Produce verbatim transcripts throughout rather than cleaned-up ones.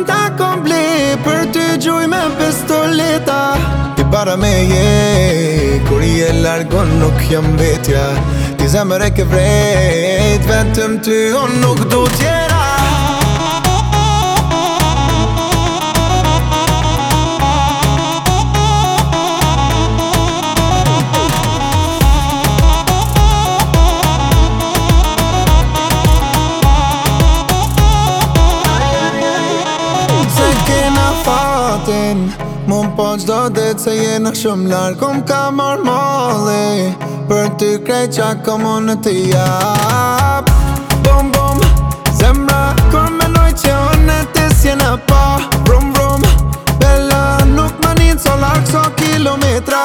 ta komple për ty gjuj me pistoleta. Ti para me je, kur je largon nuk jam vetja. Ti zemër e ke vrejt, vetëm ty unë nuk du tjera. Mun po qdo det se jena shumë larë, kom ka marrë molli për ty krejt qa kom unë të jap. Bum bum, zemra kur menoj që unë e ti s'jena pa. Vrum vrum, bella nuk më njën so larkë so kilometra.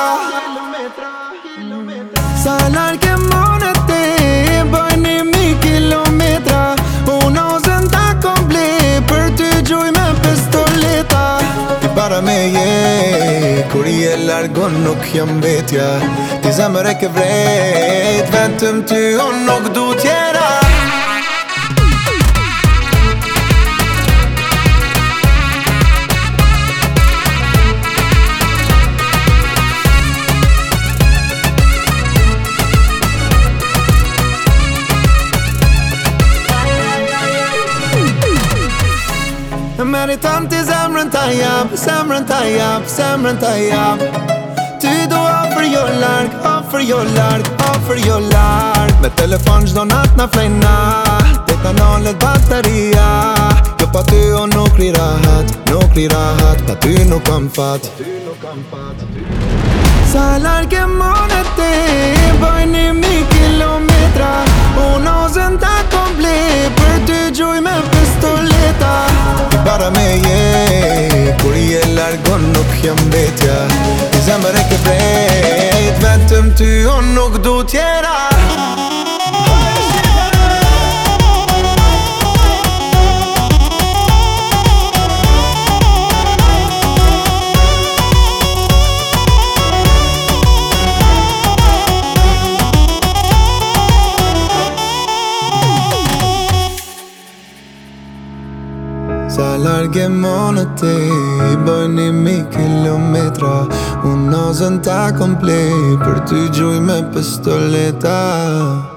Sa larkë e mon e ti, bëjni mi kilometra. Unë ozën ta komple për ty gjuj me pistoleta. Para me je, kur je largon nuk jam vetja. Ti zemër e ke vrejt, vetëm ty unë nuk du tjera. Meriton ti zemrën ta jap, zemrën ta jap, zemrën ta jap. Ty du ofër jo larg, ofër jo larg, ofër jo larg. Me telefon gjdo nat na flejna, teta nollet bateria. Jo pa ty o nuk ri rahat, nuk ri rahat, pa ty nuk kam fat. Sa larg e mon e ti, bëjni mi kilometra. Unë ozën ta komple për ty gjuj me pistoleta. Para me je, kur je largon nuk jam vetja. Ti zemër e ke vrejt, vetëm ty unë nuk du tjera. Sa larg e mon e ti, bëjni mi kilometra. Unë ozën ta komple për ty gjuj me pistoleta.